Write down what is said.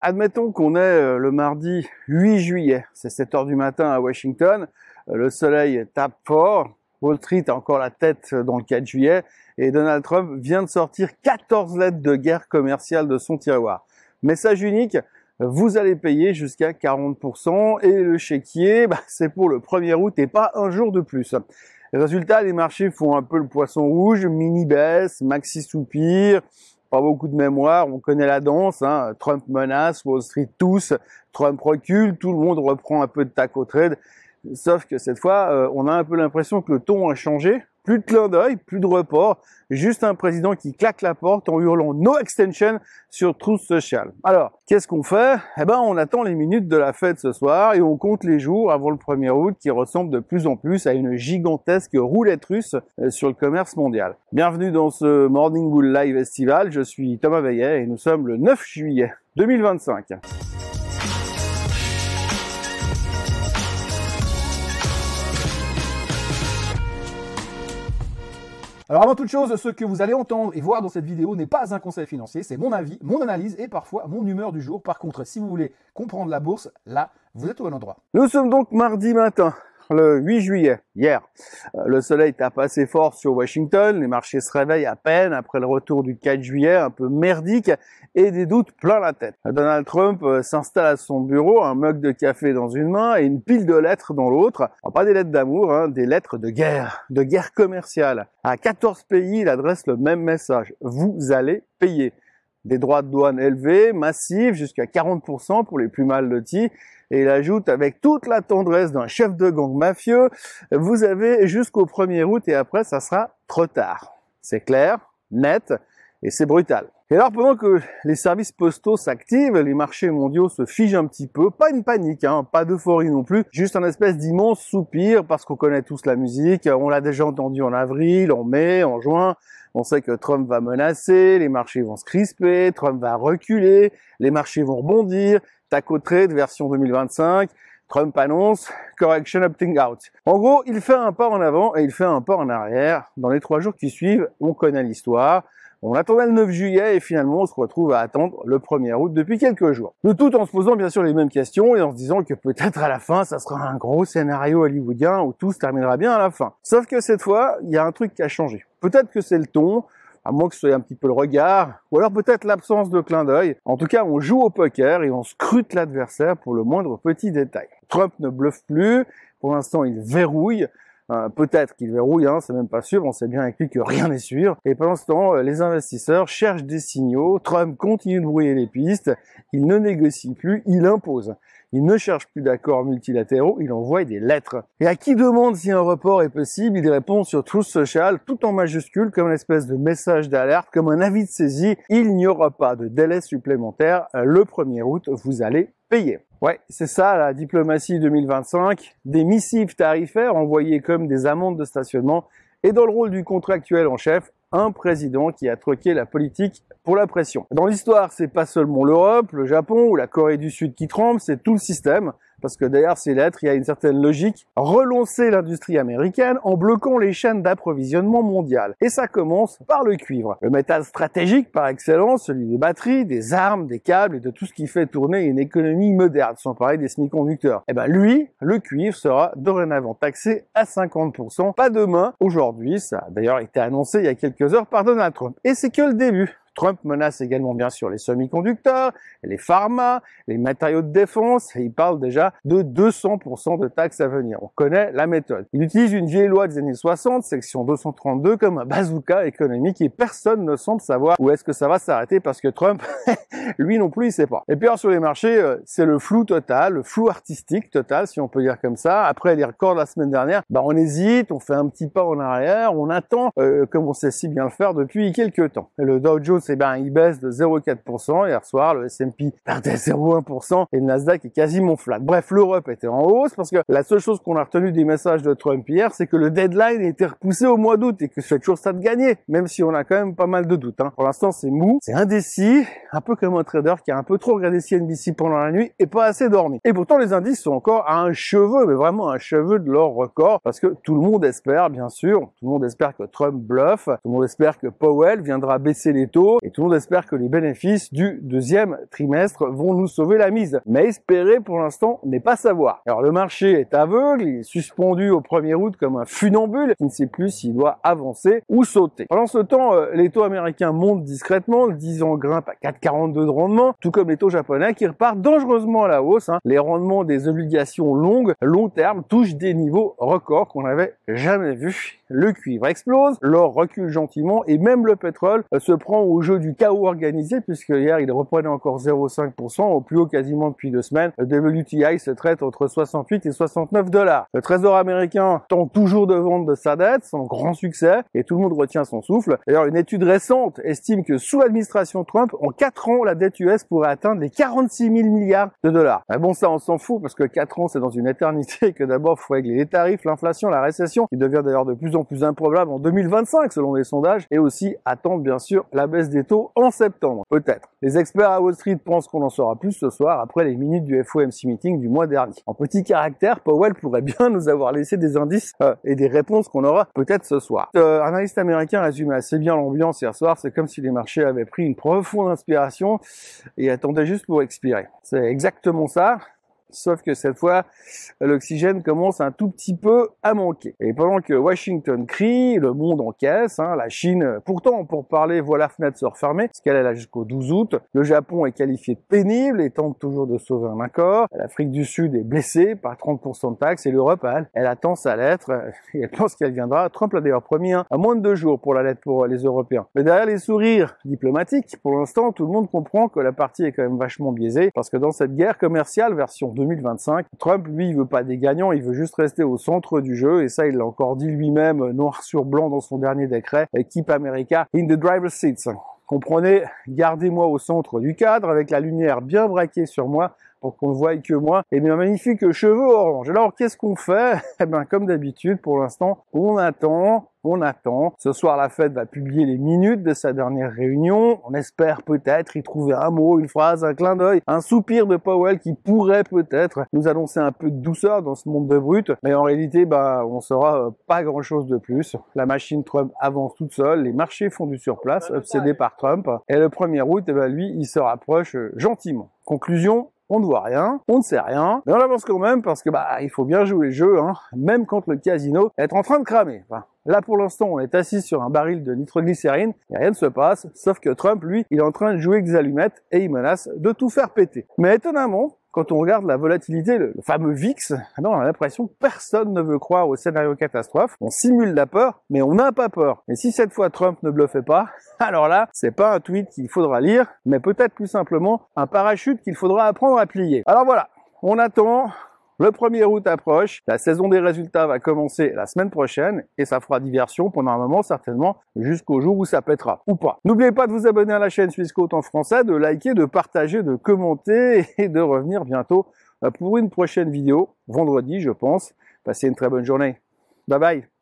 Admettons qu'on est le mardi 8 juillet, c'est 7 heures du matin à Washington, le soleil tape fort, Wall Street a encore la tête dans le 4 juillet et Donald Trump vient de sortir 14 lettres de guerre commerciale de son tiroir. Message unique, vous allez payer jusqu'à 40% et le chéquier, c'est pour le 1er août et pas un jour de plus. Résultat, les marchés font un peu le poisson rouge, mini baisse, maxi soupir, pas beaucoup de mémoire, on connaît la danse, hein. Trump menace, Wall Street tous, Trump recule, tout le monde reprend un peu de tac au trade. Sauf que cette fois, on a un peu l'impression que le ton a changé. Plus de clin d'œil, plus de report, juste un président qui claque la porte en hurlant « No extension » sur Truth Social. Alors, qu'est-ce qu'on fait? On attend les minutes de la fête ce soir et on compte les jours avant le 1er août qui ressemble de plus en plus à une gigantesque roulette russe sur le commerce mondial. Bienvenue dans ce Morning Bull Live Estival, je suis Thomas Veillet et nous sommes le 9 juillet 2025. Alors avant toute chose, ce que vous allez entendre et voir dans cette vidéo n'est pas un conseil financier, c'est mon avis, mon analyse et parfois mon humeur du jour. Par contre, si vous voulez comprendre la bourse, là, vous êtes au bon endroit. Nous sommes donc mardi matin, le 8 juillet, hier. Le soleil tape assez fort sur Washington, les marchés se réveillent à peine après le retour du 4 juillet, un peu merdique, et des doutes plein la tête. Donald Trump s'installe à son bureau, un mug de café dans une main et une pile de lettres dans l'autre. Pas des lettres d'amour, hein, des lettres de guerre commerciale. À 14 pays, il adresse le même message. Vous allez payer. Des droits de douane élevés, massifs, jusqu'à 40% pour les plus mal lotis. Et il ajoute avec toute la tendresse d'un chef de gang mafieux, vous avez jusqu'au 1er août et après, ça sera trop tard. C'est clair, net et c'est brutal. Et alors, pendant que les services postaux s'activent, les marchés mondiaux se figent un petit peu. Pas une panique, hein, pas d'euphorie non plus. Juste un espèce d'immense soupir parce qu'on connaît tous la musique. On l'a déjà entendu en avril, en mai, en juin. On sait que Trump va menacer, les marchés vont se crisper, Trump va reculer, les marchés vont rebondir. Taco trade version 2025. Trump annonce correction opting out. En gros, il fait un pas en avant et il fait un pas en arrière. Dans les 3 jours qui suivent, on connaît l'histoire. On attendait le 9 juillet et finalement on se retrouve à attendre le 1er août depuis quelques jours. Nous tout en se posant bien sûr les mêmes questions et en se disant que peut-être à la fin ça sera un gros scénario hollywoodien où tout se terminera bien à la fin. Sauf que cette fois, il y a un truc qui a changé. Peut-être que c'est le ton, à moins que ce soit un petit peu le regard, ou alors peut-être l'absence de clin d'œil. En tout cas, on joue au poker et on scrute l'adversaire pour le moindre petit détail. Trump ne bluffe plus, pour l'instant il verrouille. Peut-être qu'il verrouille, hein, c'est même pas sûr, on sait bien avec lui que rien n'est sûr. Et pendant ce temps, les investisseurs cherchent des signaux, Trump continue de brouiller les pistes, il ne négocie plus, il impose. Il ne cherche plus d'accords multilatéraux, il envoie des lettres. Et à qui demande si un report est possible, il répond sur Truth Social, tout en majuscule, comme une espèce de message d'alerte, comme un avis de saisie. Il n'y aura pas de délai supplémentaire. Le 1er août, vous allez payer. Ouais, c'est ça la diplomatie 2025. Des missives tarifaires envoyées comme des amendes de stationnement. Et dans le rôle du contractuel en chef, un président qui a troqué la politique pour la pression. Dans l'histoire, c'est pas seulement l'Europe, le Japon ou la Corée du Sud qui tremblent, c'est tout le système. Parce que derrière ces lettres, il y a une certaine logique. Relancer l'industrie américaine en bloquant les chaînes d'approvisionnement mondiales. Et ça commence par le cuivre. Le métal stratégique par excellence, celui des batteries, des armes, des câbles et de tout ce qui fait tourner une économie moderne, sans parler des semi-conducteurs. Et lui, le cuivre sera dorénavant taxé à 50%. Pas demain, aujourd'hui, ça a d'ailleurs été annoncé il y a quelques heures par Donald Trump. Et c'est que le début. Trump menace également bien sûr les semi-conducteurs, les pharma, les matériaux de défense et il parle déjà de 200% de taxes à venir. On connaît la méthode. Il utilise une vieille loi des années 60, section 232, comme un bazooka économique et personne ne semble savoir où est-ce que ça va s'arrêter parce que Trump, lui non plus, il sait pas. Et puis alors sur les marchés, c'est le flou total, le flou artistique total si on peut dire comme ça. Après les records de la semaine dernière, on hésite, on fait un petit pas en arrière, on attend comme on sait si bien le faire depuis quelques temps. Et le Dow Jones il baisse de 0,4%. Hier soir, le S&P perdait 0,1% et le Nasdaq est quasiment flat. Bref, l'Europe était en hausse parce que la seule chose qu'on a retenu des messages de Trump hier, c'est que le deadline a été repoussé au mois d'août et que c'est toujours ça de gagner, même si on a quand même pas mal de doutes. Pour l'instant, c'est mou, c'est indécis, un peu comme un trader qui a un peu trop regardé CNBC pendant la nuit et pas assez dormi. Et pourtant, les indices sont encore à un cheveu, mais vraiment un cheveu de leur record parce que tout le monde espère, bien sûr, tout le monde espère que Trump bluffe, tout le monde espère que Powell viendra baisser les taux, tôt et tout le monde espère que les bénéfices du deuxième trimestre vont nous sauver la mise. Mais espérer pour l'instant n'est pas savoir. Alors le marché est aveugle, il est suspendu au 1er août comme un funambule qui ne sait plus s'il doit avancer ou sauter. Pendant ce temps, les taux américains montent discrètement, le 10 ans grimpe à 4,42 de rendement, tout comme les taux japonais qui repartent dangereusement à la hausse. Les rendements des obligations long terme touchent des niveaux records qu'on n'avait jamais vus. Le cuivre explose, l'or recule gentiment et même le pétrole se prend au jeu du chaos organisé puisque hier il reprenait encore 0,5% au plus haut quasiment depuis 2 semaines. Le WTI se traite entre 68 et 69 $. Le trésor américain tente toujours de vendre de sa dette sans grand succès et tout le monde retient son souffle. D'ailleurs, une étude récente estime que sous l'administration Trump, en 4 ans, la dette US pourrait atteindre les 46 000 milliards de dollars. Mais bon, ça on s'en fout parce que 4 ans c'est dans une éternité et que d'abord il faut régler les tarifs, l'inflation, la récession qui devient d'ailleurs de plus en plus improbable en 2025 selon les sondages et aussi attendre bien sûr la baisse des taux en septembre. Peut-être. Les experts à Wall Street pensent qu'on en saura plus ce soir après les minutes du FOMC meeting du mois dernier. En petit caractère, Powell pourrait bien nous avoir laissé des indices et des réponses qu'on aura peut-être ce soir. Un analyste américain résumait assez bien l'ambiance hier soir. C'est comme si les marchés avaient pris une profonde inspiration et attendaient juste pour expirer. C'est exactement ça. Sauf que cette fois, l'oxygène commence un tout petit peu à manquer. Et pendant que Washington crie, le monde encaisse, la Chine, pourtant, pour parler, voit la fenêtre se refermer, parce qu'elle est là jusqu'au 12 août. Le Japon est qualifié de pénible et tente toujours de sauver un accord. L'Afrique du Sud est blessée par 30% de taxes et l'Europe, elle attend sa lettre et elle pense qu'elle viendra. Trump l'a d'ailleurs promis à moins de 2 jours pour la lettre pour les Européens. Mais derrière les sourires diplomatiques, pour l'instant, tout le monde comprend que la partie est quand même vachement biaisée, parce que dans cette guerre commerciale version 2025, Trump, lui, il veut pas des gagnants, il veut juste rester au centre du jeu, et ça, il l'a encore dit lui-même, noir sur blanc dans son dernier décret, Keep America in the driver's seats. Comprenez, gardez-moi au centre du cadre, avec la lumière bien braquée sur moi, pour qu'on ne voie que moi, et mes magnifiques cheveux orange. Alors, qu'est-ce qu'on fait? Eh bien, comme d'habitude, pour l'instant, on attend. Ce soir, la Fed va publier les minutes de sa dernière réunion. On espère peut-être y trouver un mot, une phrase, un clin d'œil, un soupir de Powell qui pourrait peut-être nous annoncer un peu de douceur dans ce monde de brut. Mais en réalité, on saura pas grand-chose de plus. La machine Trump avance toute seule. Les marchés font du surplace, obsédés par Trump. Et le 1er août, lui, il se rapproche gentiment. Conclusion, on ne voit rien, on ne sait rien, mais on avance quand même parce que il faut bien jouer le jeu, même quand le casino est en train de cramer. Là, pour l'instant, on est assis sur un baril de nitroglycérine, et rien ne se passe, sauf que Trump, lui, il est en train de jouer avec des allumettes et il menace de tout faire péter. Mais étonnamment, quand on regarde la volatilité, le fameux VIX, on a l'impression que personne ne veut croire au scénario catastrophe. On simule la peur, mais on n'a pas peur. Et si cette fois Trump ne bluffait pas, alors là, c'est pas un tweet qu'il faudra lire, mais peut-être plus simplement un parachute qu'il faudra apprendre à plier. Alors voilà, on attend. Le 1er août approche, la saison des résultats va commencer la semaine prochaine et ça fera diversion pendant un moment certainement jusqu'au jour où ça pètera ou pas. N'oubliez pas de vous abonner à la chaîne Swissquote en français, de liker, de partager, de commenter et de revenir bientôt pour une prochaine vidéo, vendredi je pense. Passez une très bonne journée. Bye bye.